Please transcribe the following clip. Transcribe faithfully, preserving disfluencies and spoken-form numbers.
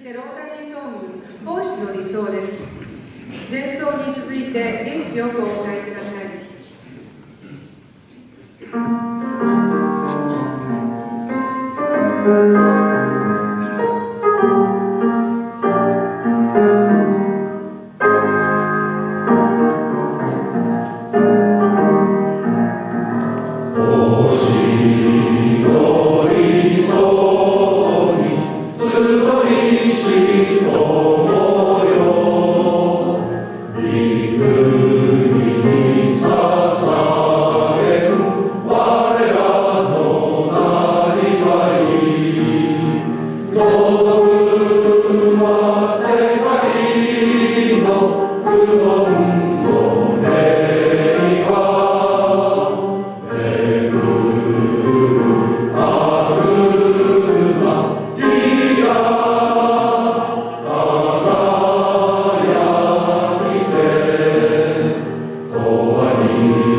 てロータリーソング「奉仕の理想」です。前奏に続いて元気よくお歌いください。 Amen.